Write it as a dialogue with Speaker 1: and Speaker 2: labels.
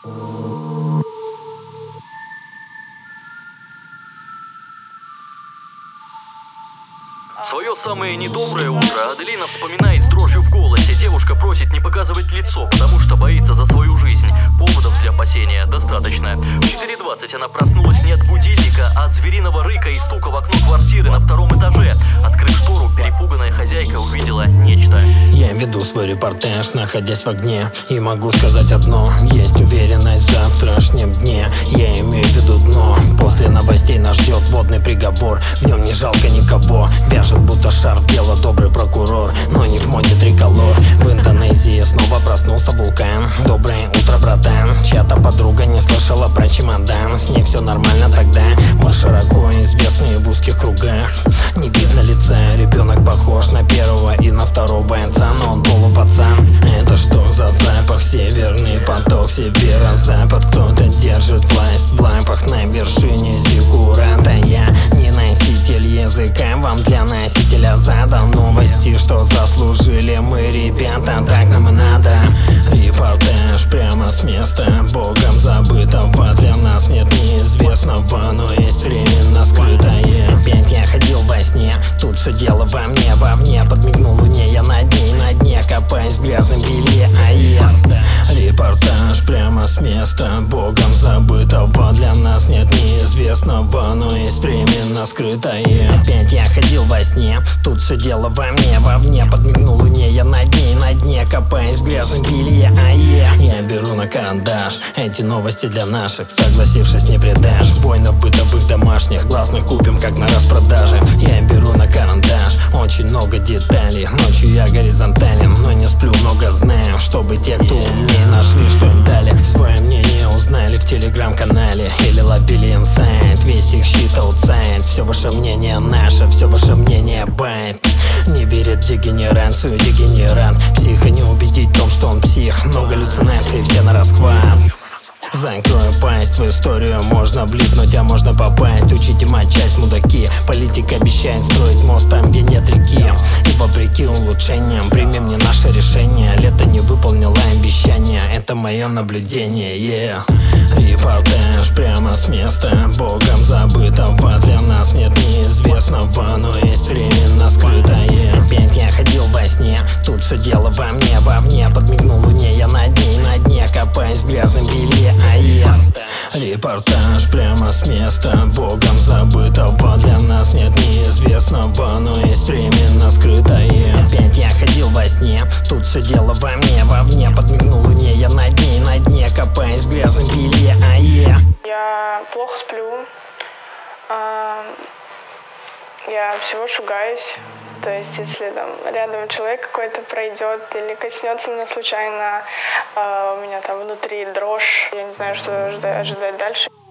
Speaker 1: Свое самое недоброе утро Аделина вспоминает с дрожью в голосе. Девушка просит не показывать лицо, потому что боится за свою жизнь. Поводов для опасения достаточно. В 4:20 она проснулась не от будильника, а от звериного рыка и стука в окно квартиры на втором этаже. Открыв штору, перепуганная хозяйка увидела нечто.
Speaker 2: Я веду свой репортаж, находясь в огне, и могу сказать одно: есть уверенность в завтрашнем дне. Я имею в виду дно. После новостей нас ждет водный приговор. В нем не жалко никого. Вяжет будто шарф дело добрый прокурор, но не в моде триколор. В Индонезии снова проснулся вулкан. Доброе утро, братан. Чья-то подруга не слышала про чемодан. С ней все нормально тогда. Мы широко известные в узких кругах. Не видно лица, ребенок похож на первого и на второго отца, но он полупацан. Это что за запах? Северный поток, северо-запад. Кто-то держит власть в лапах на вершине зиккурата. Я не носитель языка, вам для носителя задал новости, что заслужили мы, ребята, так нам и надо. Репортаж прямо с места богом забытого. Для нас нет неизвестного, но есть временно скрытое. Опять я ходил во сне, тут все дело во мне, вовне. Подмигнул луне, я на дне, копаясь в грязном белье. Репортаж прямо с места богом забытого. Для нас нет неизвестного, но есть временно скрытое. Опять я ходил во сне, тут все дело во мне, вовне. Подмигнул луне, я на дне, копаясь в грязном белье. Я беру на карандаш эти новости для наших, согласившись не предашь. Воинов бытовых домашних, гласных купим как на распродаже. Я беру на карандаш очень много деталей. Ночью я горизонтален, но не сплю, много знаю, чтобы те, кто умнее, нашли, что им дали. Свое мнение узнали в телеграм-канале или ловили инсайт. Весь их щит аутсайд. Все ваше мнение наше, все ваше мнение байт. Не верит в дегенерацию, дегенерат. Психа не убедить в том, что он псих. Много галлюцинаций, все на расхват. Закрою пасть, в историю можно влипнуть, а можно попасть. Учите матчасть, мудаки. Политика обещает строить мост там, где нет реки. И вопреки улучшениям примем не наше решение. Лето не выполнило обещания, это мое наблюдение. Репортаж прямо с места богом забытого. Для нас нет неизвестного, но есть временно скрытое. Опять я ходил во сне, тут все дело во мне, вовне. Подмигнул луне, я на дне, копаясь в грязном белье. Репортаж прямо с места богом забытого. Для нас нет неизвестного, но есть временно скрытое. Опять я ходил во сне, тут все дело во мне, вовне. Подмигнул луне, я на дне, копаясь в грязном белье.
Speaker 3: Я плохо сплю. Я всего шугаюсь. То есть, если там рядом человек какой-то пройдет или коснется меня случайно, у меня там внутри дрожь, я не знаю, что ожидать дальше.